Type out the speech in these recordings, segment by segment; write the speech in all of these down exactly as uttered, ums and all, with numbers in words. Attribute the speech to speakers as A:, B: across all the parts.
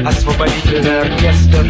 A: Освободительный оркестр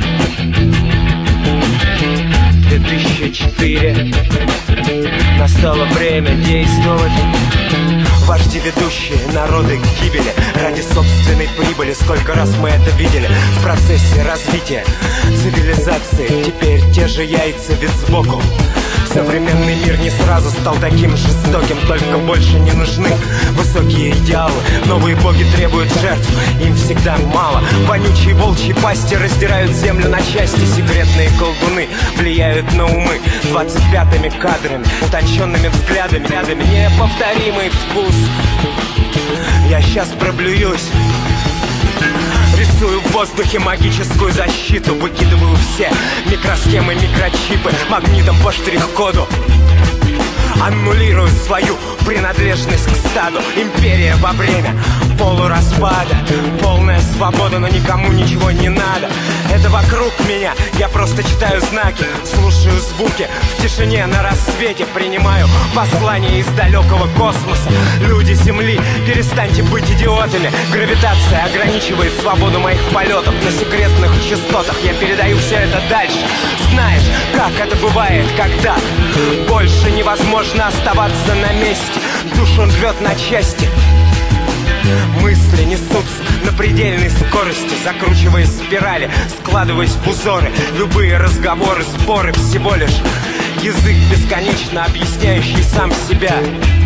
A: две тысячи четыре. Настало время действовать. Вожди, ведущие народы к гибели ради собственной прибыли. Сколько раз мы это видели в процессе развития цивилизации. Теперь те же яйца вид сбоку. Современный мир не сразу стал таким жестоким, только больше не нужны высокие идеалы. Новые боги требуют жертв, им всегда мало. Вонючие волчьи пасти раздирают землю на части. Секретные колдуны влияют на умы двадцать пятыми кадрами, утонченными взглядами, рядами. Неповторимый вкус. Я сейчас проблююсь. Рисую в воздухе магическую защиту. Выкидываю все микросхемы, микрочипы магнитом по штрих-коду. Аннулирую свою принадлежность к стаду. Империя во время полураспада. Полная свобода, но никому ничего не надо. Это вокруг меня, я просто читаю знаки, слушаю звуки в тишине на рассвете. Принимаю послание из далекого космоса. Люди Земли, перестаньте быть идиотами. Гравитация ограничивает свободу моих полетов. На секретных частотах я передаю все это дальше. Знаешь, как это бывает, когда больше невозможно оставаться на месте. Душу он рвет на части. Мысли несутся на предельной скорости, закручиваясь в спирали, складываясь в узоры. Любые разговоры, споры всего лишь язык бесконечно объясняющий сам себя.